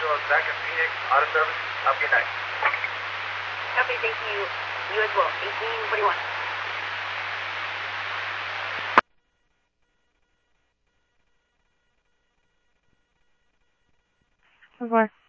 back in Phoenix, out of service. Have a good night. Okay, thank you. You as well. 1841. Bye-bye.